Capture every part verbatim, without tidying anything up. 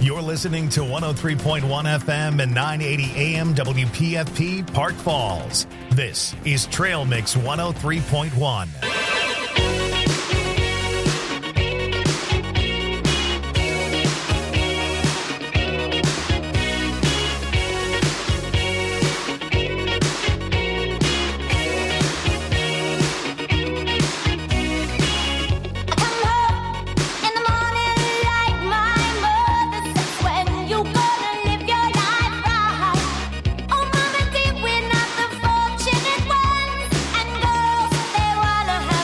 You're listening to one oh three point one F M and nine eighty A M W P F P Park Falls. This is Trail Mix one oh three point one. Oh, mama, dear, we're not the fortunate ones. And girls, they wanna have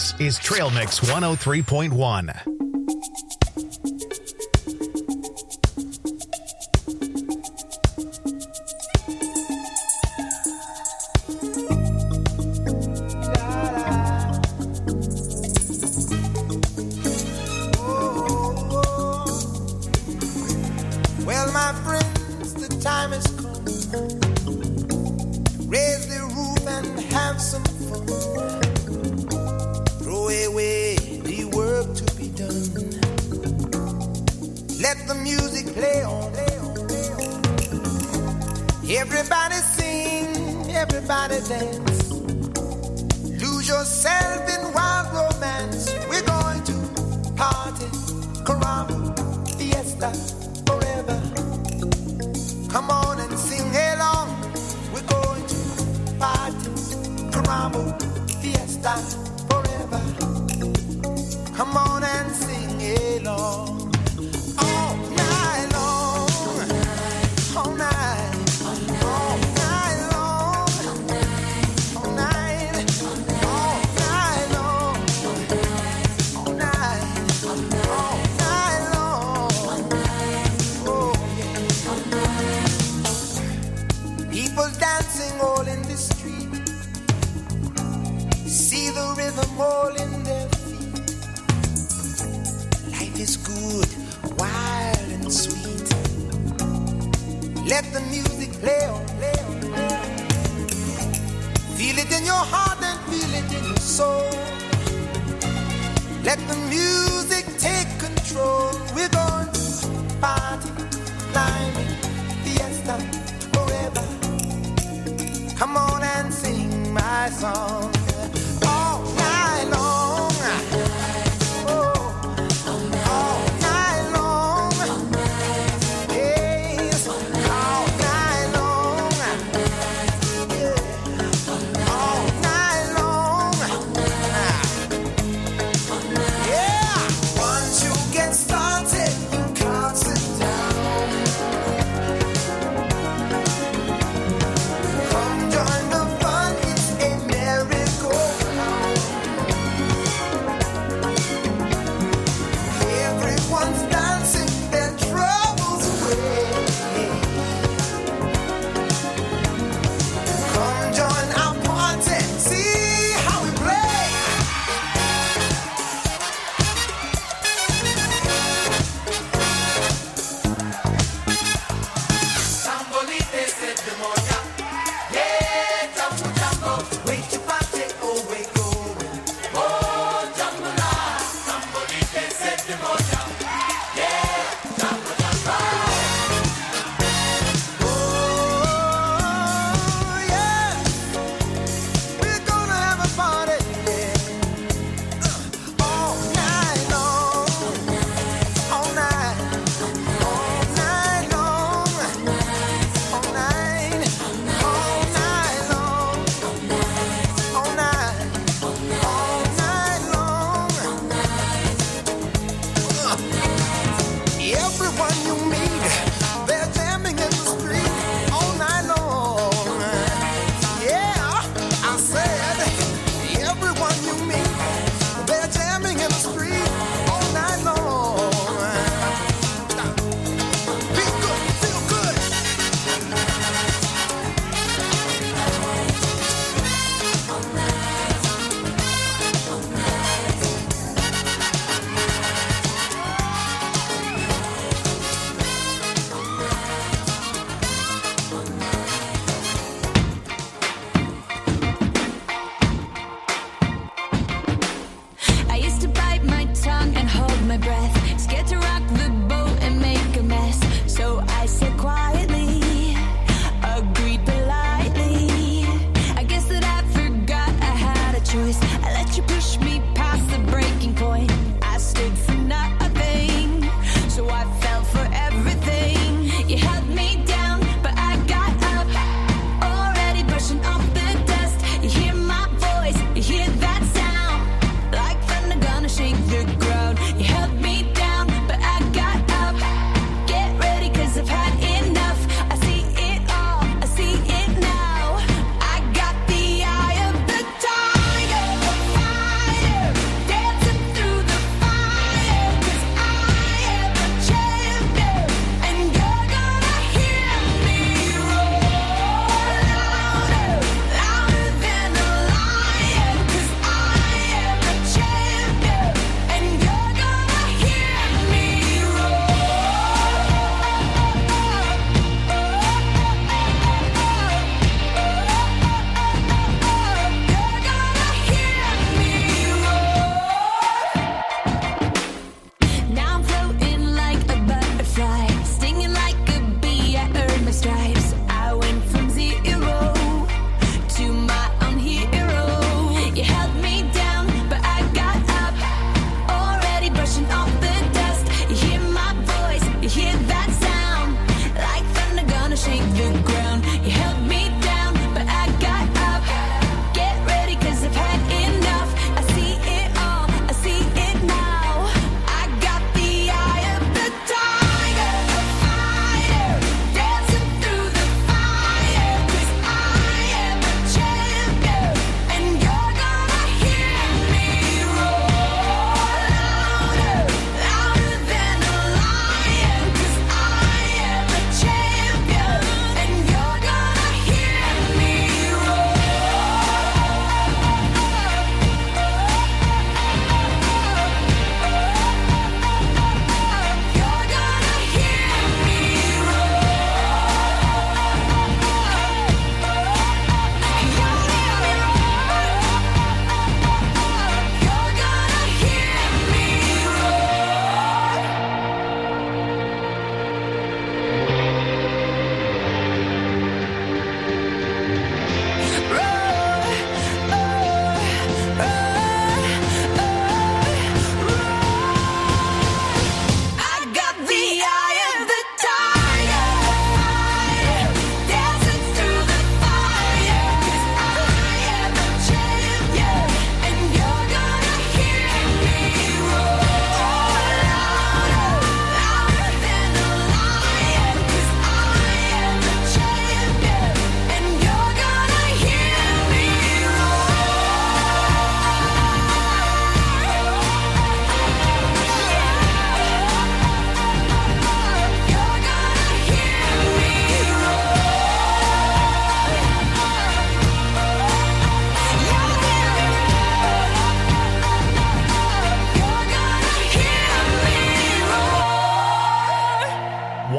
This is Trail Mix one oh three point one. Well, my friends, the time has come. Raise the roof and have some fun. Throw away the work to be done. Let the music play on. Everybody sing, everybody dance. Lose yourself in wild romance. We're going to party, caramba, fiesta. Come on and sing along. We're going to party, caramba, fiesta, forever. Come on and sing along. All night long, all night, all night long, all night, all night long, all night, all night long. Oh yeah. People dancing all in the street. See the rhythm all in their feet. Life is good, wild and sweet. Let the music play on, play on, play on. Feel it in your heart and feel it in your soul. Let the music take control. We're going to party, climbing, fiesta, forever. Come on and sing my song all night long. Oh, all night long. Yes, all night long. Yeah, all night long. Yeah, once you get started, you can't sit down. Come join the fun, it's a merry-go-round. Everyone's dancing their troubles away. Come join our party, see how we play. Sambolite se demonia. Yeah, jambo jambo. Wait your party, oh we're going. Oh, jambo la. Sambolite se demonia. Yeah, jambo jambo. Oh, yeah. We're gonna have a party, yeah. Uh, all night long. All night. All night long. All night. All night long. All night. All night long. Uh, Everyone you meet, they're jamming in the street all night long. Yeah, I said, everyone you meet, they're jamming in the street all night long. Be good, feel good.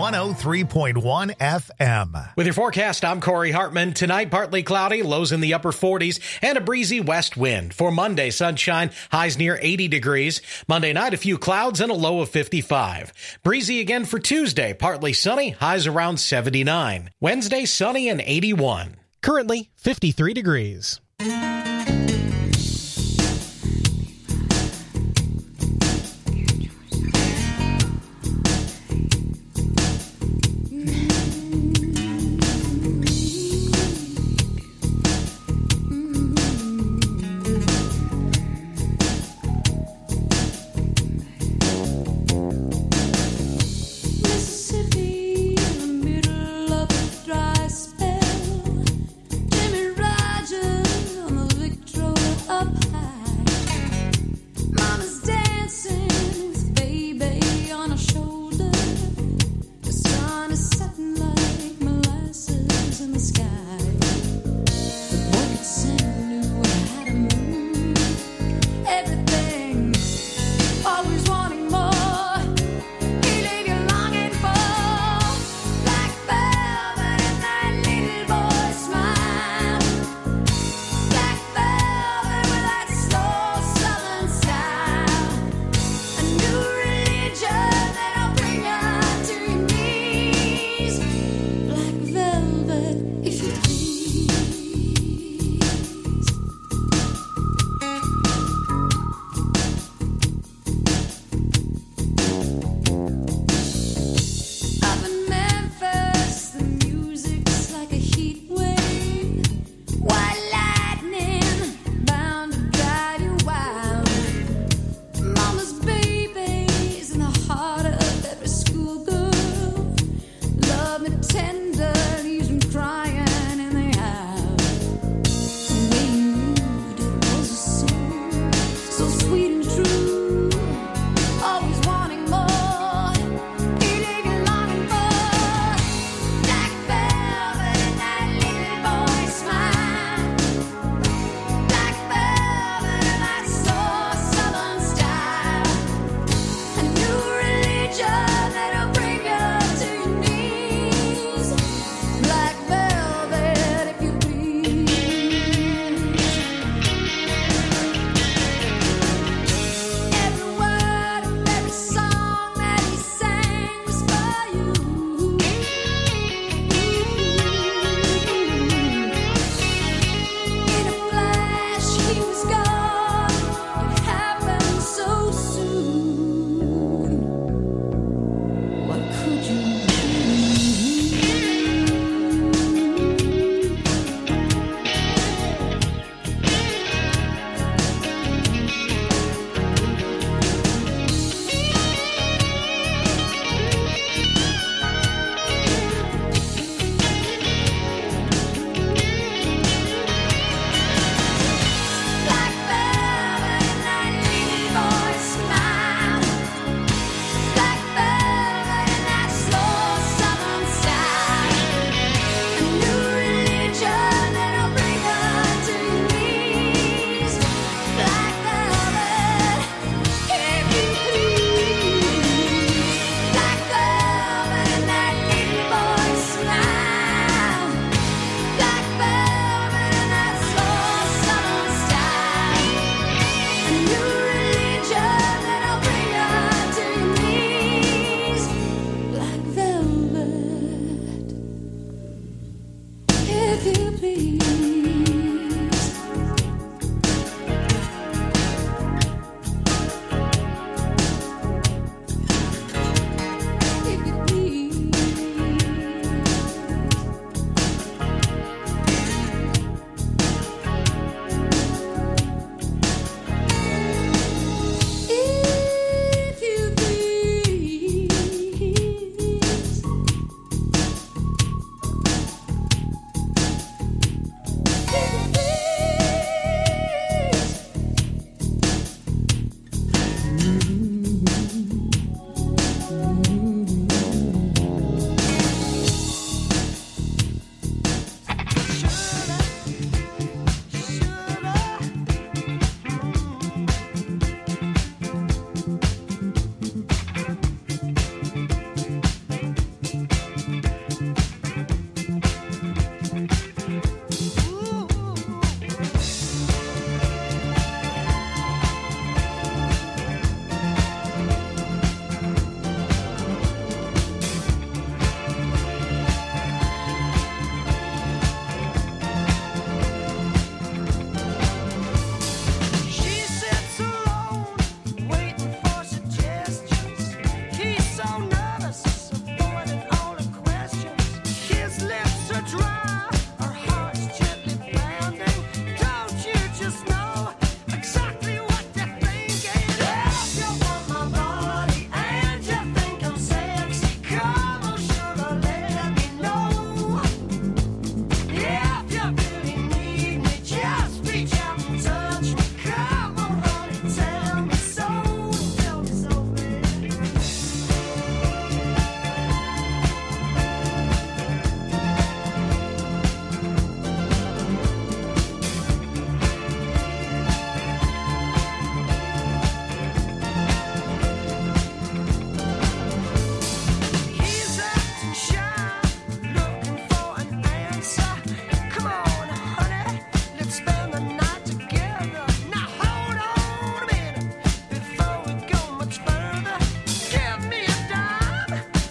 one oh three point one F M. With your forecast, I'm Corey Hartman. Tonight, partly cloudy, lows in the upper forties, and a breezy west wind. For Monday, sunshine, highs near eighty degrees. Monday night, a few clouds and a low of fifty-five. Breezy again for Tuesday, partly sunny, highs around seventy-nine. Wednesday, sunny and eighty-one. Currently, fifty-three degrees. Middle of a dry spell, Jimmy Rogers on the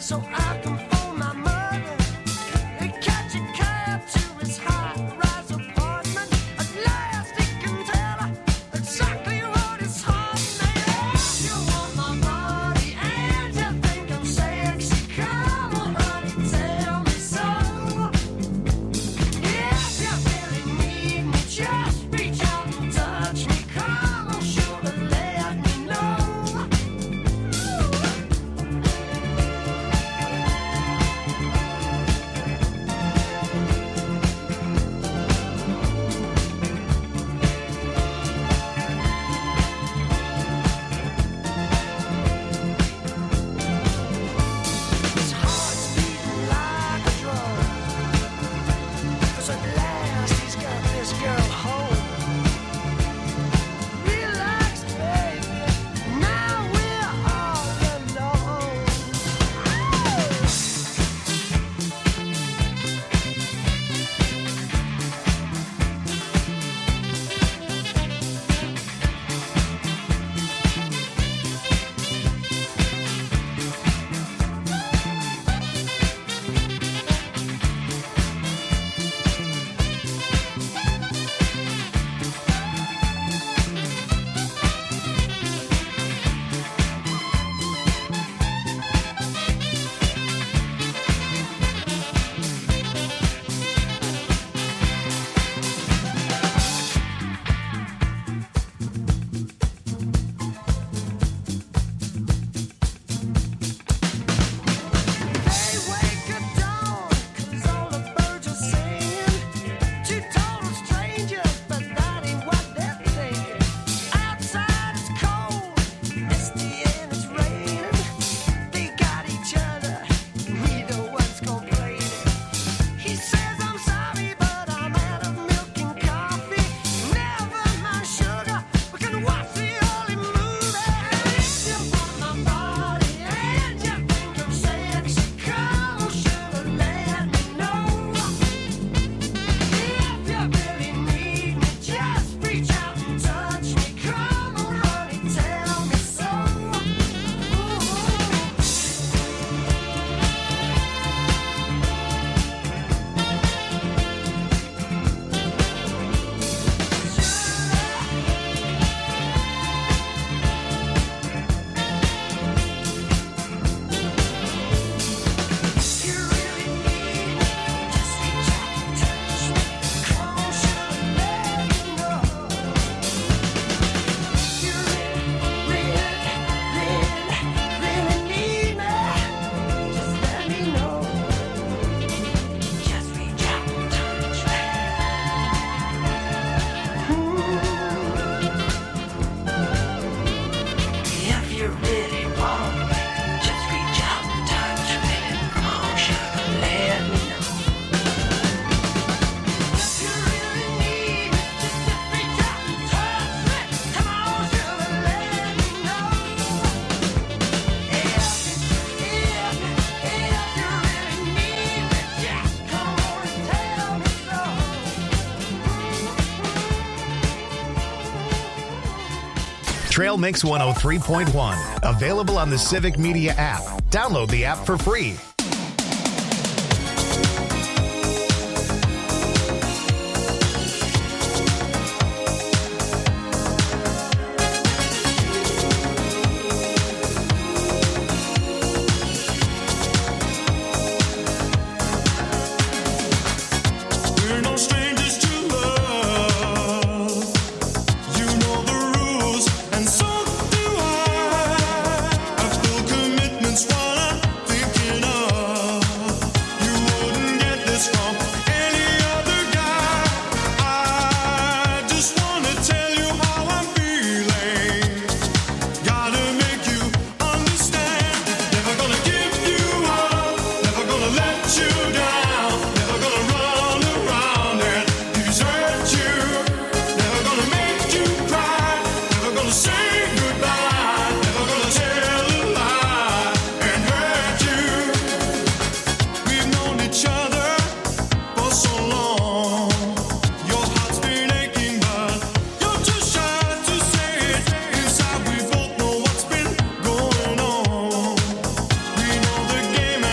Trail Mix one oh three point one. Available on the Civic Media app. Download the app for free. Game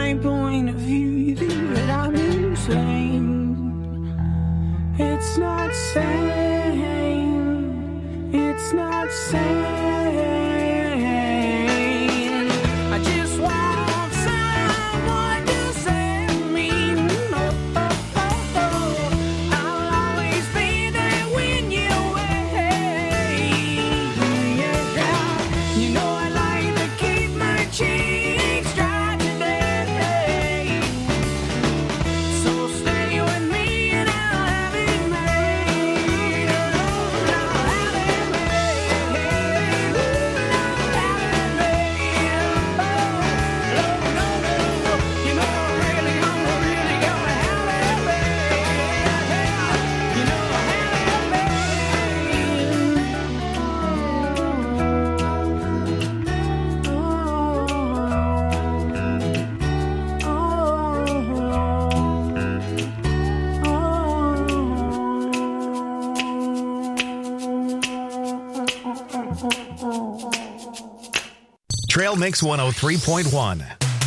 my point of view, you think that I'm insane. It's not sane. It's not sane. I just want someone to save me. Oh, oh, oh, oh. I'll always be there when you're away. Yeah. You know I like to keep my cheeks dry today. So stay with me and I'll have it made. I'll have it made. I'll have it made. Oh, no, no, no. You know I really, I'm really gonna have it made. You know I have it Trail Mix one oh three point one.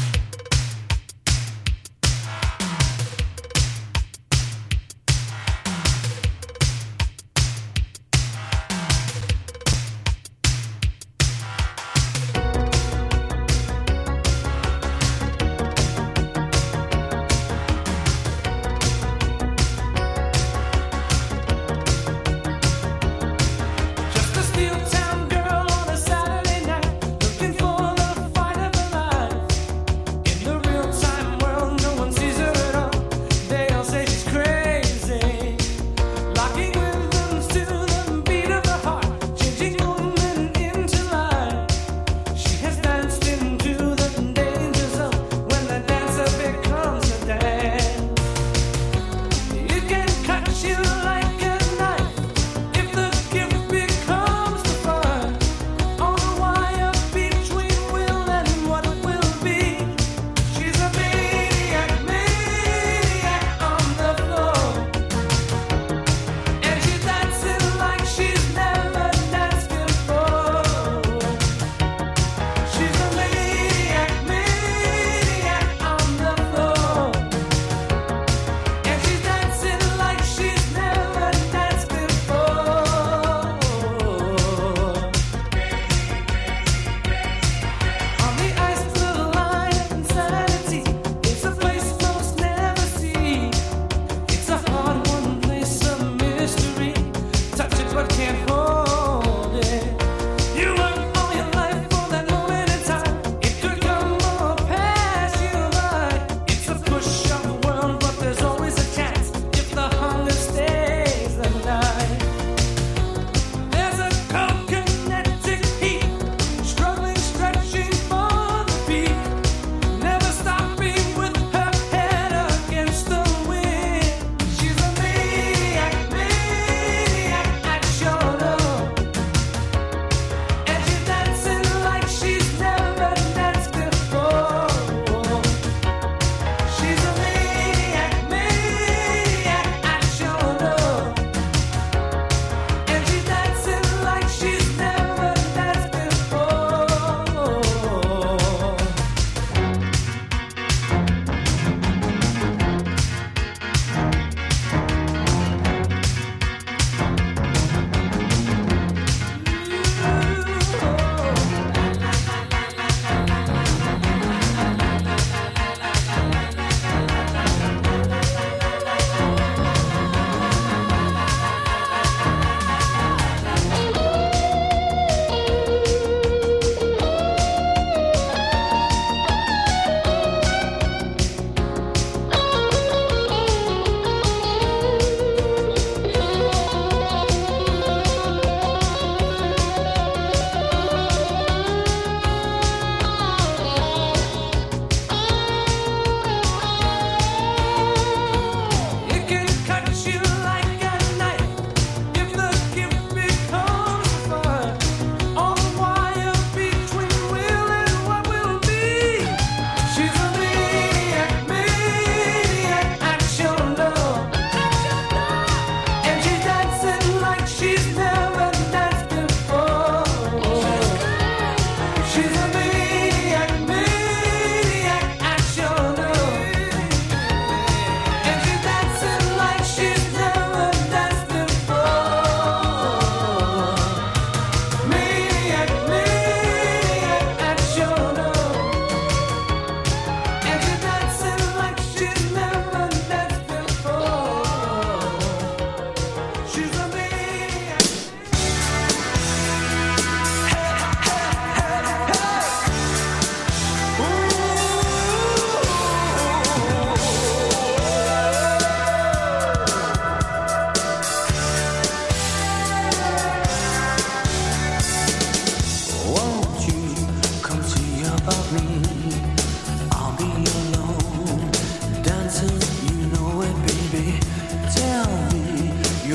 Just a steel town girl on a Saturday night, looking for the fight of her life.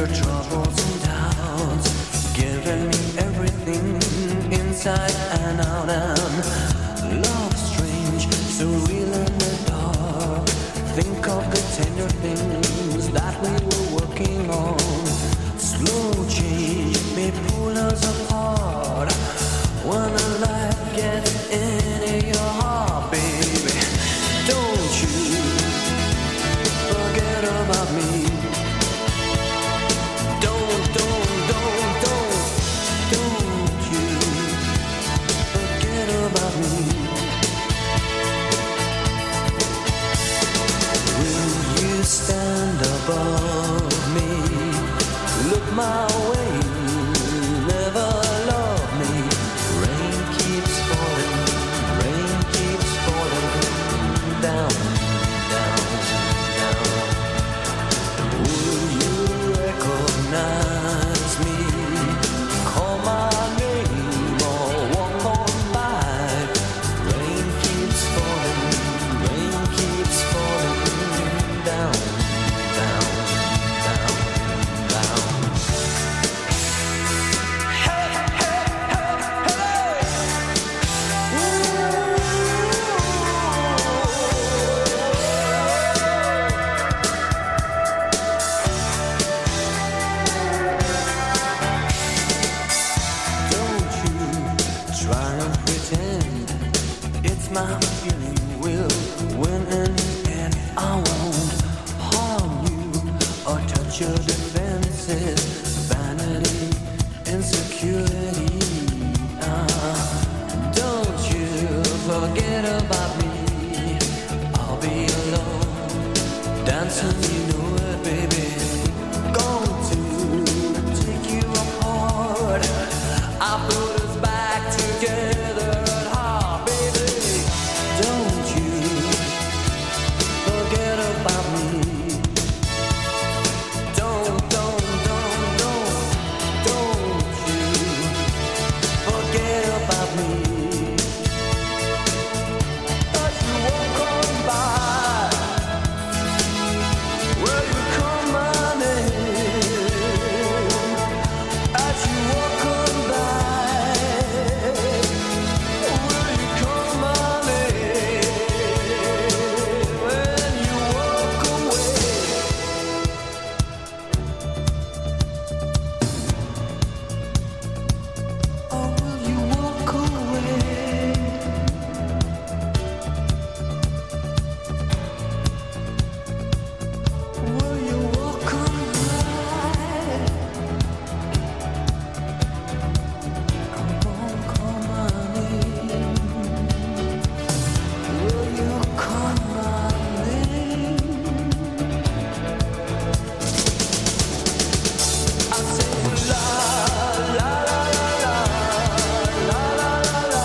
your troubles and doubts, giving me everything inside and out, and love strange, surreal in the dark. Think of the tender things that we were working on. Slow change may pull us apart when the light gets into your heart, baby. Don't you forget about me. Don't, don't, don't, don't, don't you forget about me. Will you stand above me? Look my way, never love me. Rain keeps falling, rain keeps falling down, down, down. Will you recognize me? Call my name or walk on by. Rain keeps falling, rain keeps falling down, down, down, down. Hey, hey, hey, hey. Don't you try and pretend it's my feeling will win in the end. I won't harm you or touch your defenses. Vanity, insecurity. Ah, don't you forget about me. I'll be alone, dancing, you know it, baby. Going to take you apart. I put us back together at heart, baby. Don't you forget about me. Don't, don't, don't, don't, don't you forget about me. As you walk on by, will you call my name? As you walk on by, will you call my name? When you walk away, or will you walk away? Will you walk on by? Come on, call my name. Will you call my name? I say la la la la la la la la la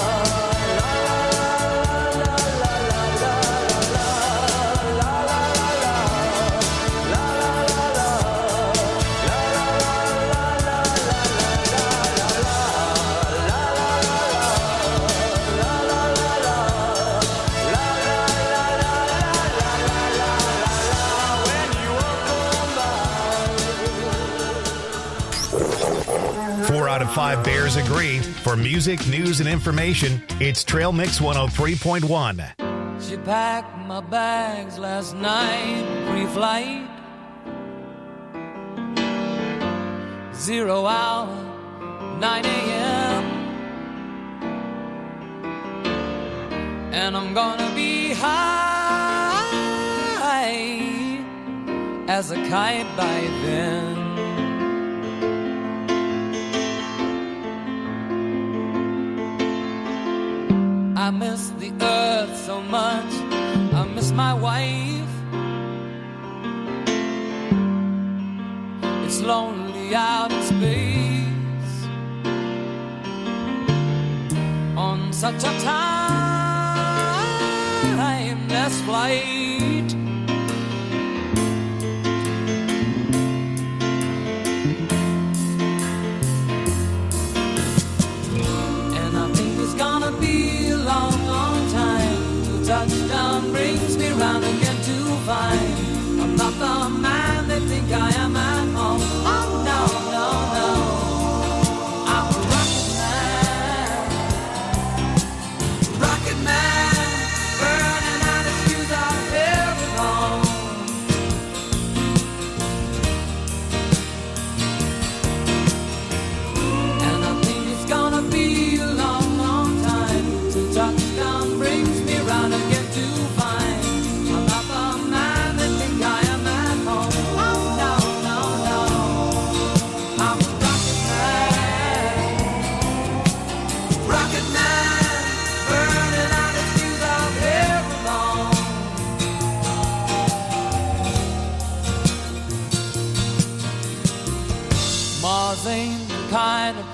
Four out of five Bears agree. For music, news, and information, it's Trail Mix one oh three point one. She packed my bags last night, pre-flight. Zero hour, nine a.m. And I'm gonna be high as a kite by then. I miss the earth so much. I miss my wife. It's lonely out in space on such a timeless flight. And I think it's gonna be a long, long time till touchdown brings me round again to find I'm not the man they think I am at home.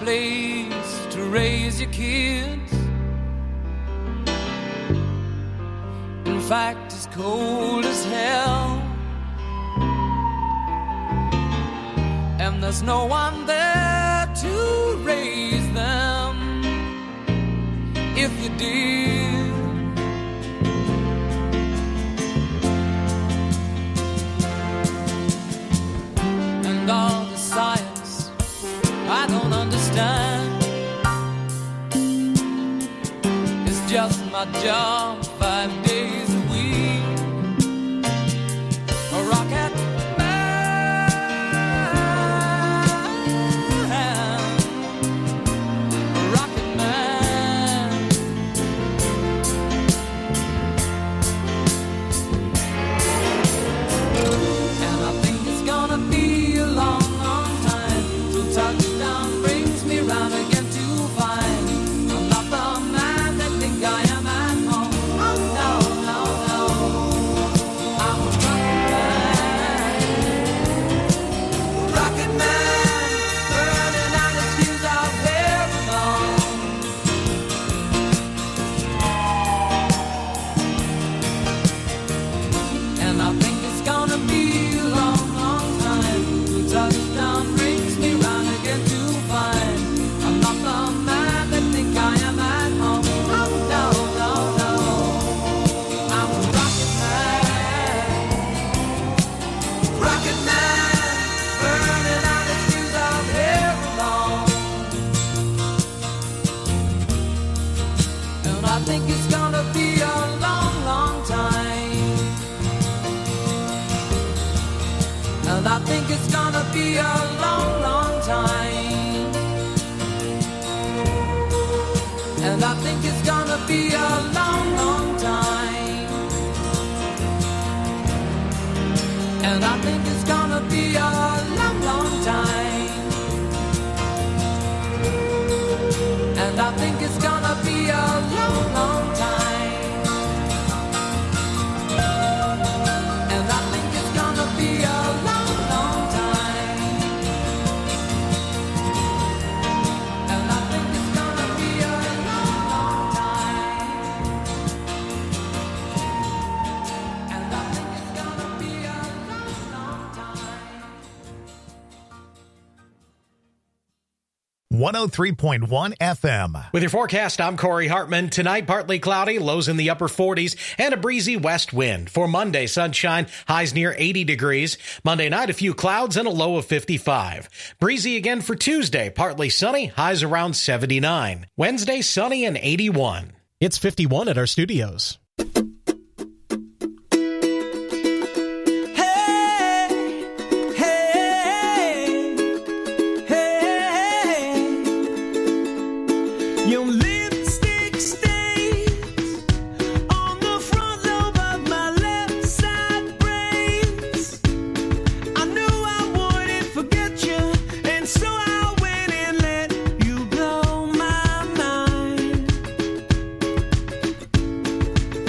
place to raise your kids. In fact, it's cold as hell, and there's no one there to raise them if you did. And all the science I don't understand, it's just my job five days a week. A rocket man, a rocket man. And I think it's gonna be a long, long time till touchdown brings me round again to find I'm not the man that think I am at home. Oh no, no, no, I'm a rocket man, rocket man, burning out his fuse out there alone. And I think it's gonna be a long, long time till touchdown brings me round again to find I'm not the man that think I am at home. Oh no, no, no, I'm a rocket man, rocket man, burning out his fuse out here alone. And I think it's gonna be a long, long time. And I think it's gonna be a long, long time. And I think it's gonna be a long, long time. And I think it's gonna be a long, long time. And I think it's gonna be a long, long time. And I think it's gonna be a long, long time. And I think it's gonna be a long, long time. And I think it's gonna be a long, long time. one oh three point one F M. With your forecast, I'm Corey Hartman. Tonight, partly cloudy, lows in the upper forties, and a breezy west wind. For Monday, sunshine, highs near eighty degrees. Monday night, a few clouds and a low of fifty-five. Breezy again for Tuesday, partly sunny, highs around seventy-nine. Wednesday, sunny and eighty-one. It's fifty-one at our studios. Hey, hey, hey, your lipstick stains on the front lobe of my left side brains. I knew I wouldn't forget you, and so I went and let you blow my mind.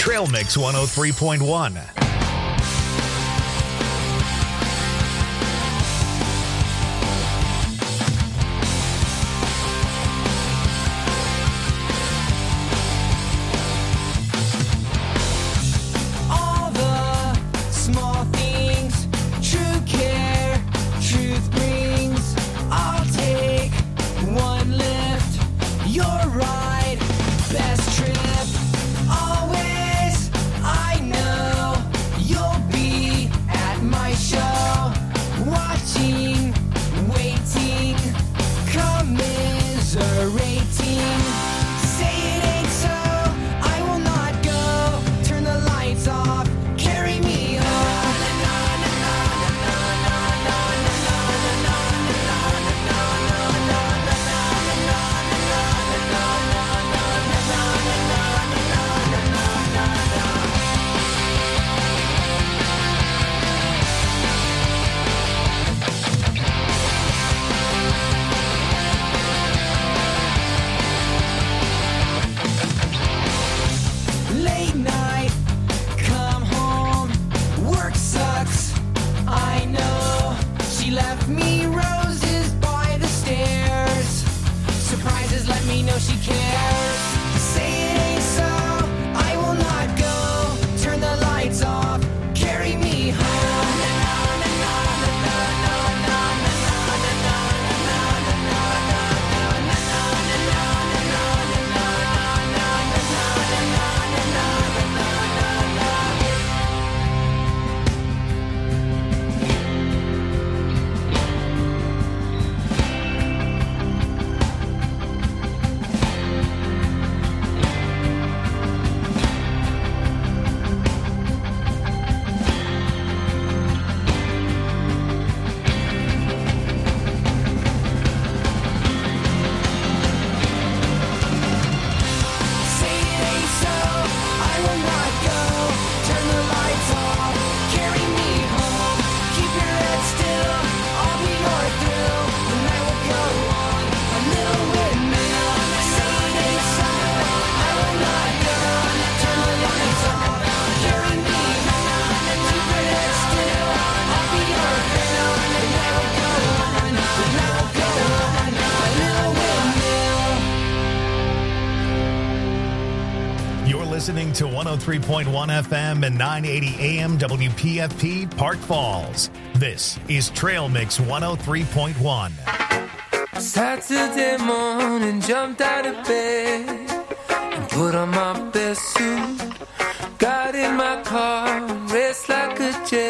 Trail Mix one oh three point one. All the small things, true care, truth brings. I'll take one lift, your ride, best trip. Always, I know you'll be at my show, watching, waiting, commiserating. Say it ain't so, I will not go. Turn the lights off, carry me home. Late night, come home, work sucks, I know. She left me roses by the stairs. Surprises let me know she cares. Say it ain't so, I will not go. Turn the lights off, carry me home. Say it ain't so, I will not go. Turn the lights off, carry me home. Keep your head still, I'll be your thrill. The night will go on, a little windmill. Say it ain't so, I will not go. Turn the lights off, carry me home. Keep your head still, I'll be your thrill. The night will go on, the night will go on, a little windmill. You're listening to one oh three point one F M and nine eighty A M W P F P Park Falls. This is Trail Mix one oh three point one. Saturday morning, jumped out of bed and put on my best suit. Got in my car, raced like a jet.